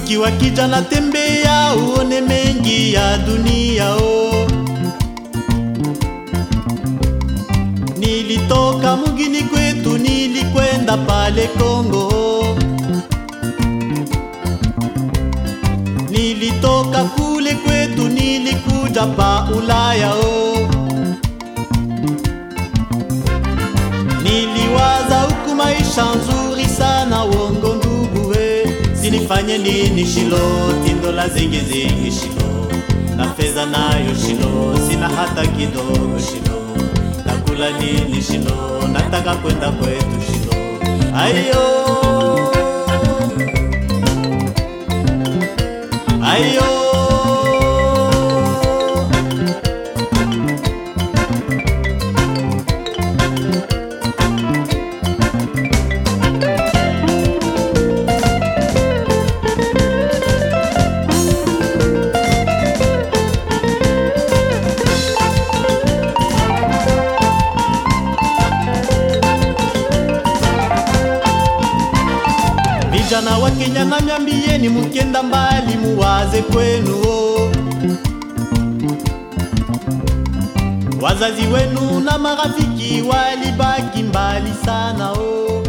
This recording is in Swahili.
Ukiwa kijana tembea uone mengi ya dunia oh. Nilitoka mugini kwetu nilikwenda pale Kongo oh. Nilitoka kule kwetu nilikuja pa Ulaya oh. Niliwaza huku maisha nzuri sana wongo ndugu we. Sinifanye nini shilo, tindola zingi zingi shilo, na feza nayo shilo, sina hata kidogo shilo. Nakula nini shilo, nataka kwenda kwetu shilo. Ayo ayo vijana wa Kenya na miambieni mukenda mbali muwaze kwenu oh. Wazazi wenu na marafiki walibaki mbali sana oh.